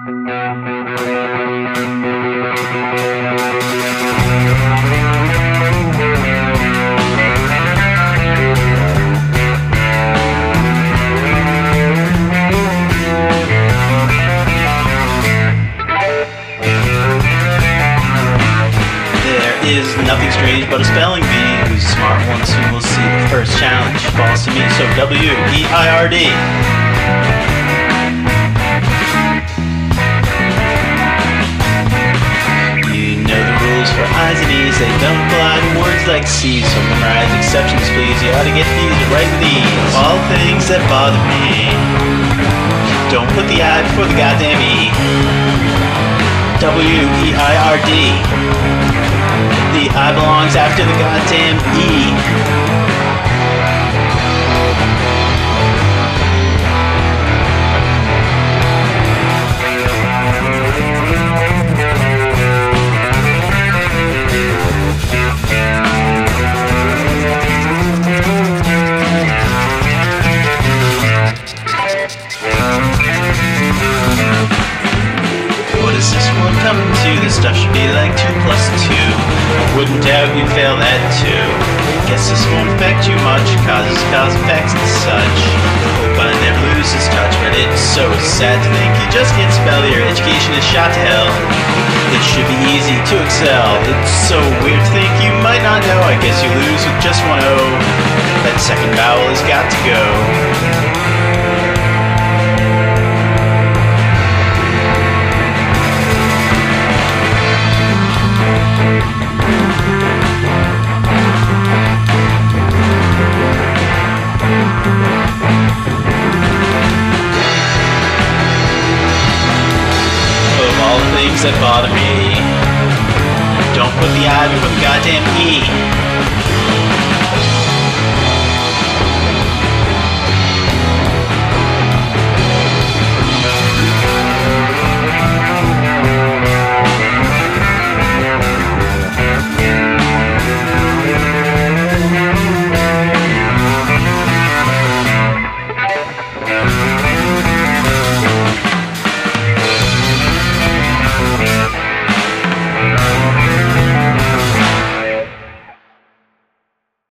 Is nothing strange but a spelling bee whose smart ones soon will see the first challenge falls to me. So W-E-I-R-D. You know the rules for I's and E's. They don't apply to words like C's. So memorize exceptions, please. You ought to get these right with ease. All things that bother me. Don't put the I before the goddamn E. W-E-I-R-D. The I belongs after the goddamn E. What is this one coming to? This stuff should be like 2 plus 2. Wouldn't doubt you fail that too. Guess this won't affect you much, causes cause effects and such. Hope I never lose this touch, but it's so sad to think you just can't spell. Your education is shot to hell. It should be easy to excel. It's so weird to think you might not know. I guess you lose with just one O. That second vowel has got to go. Things that bother me. Don't put the I before the goddamn E.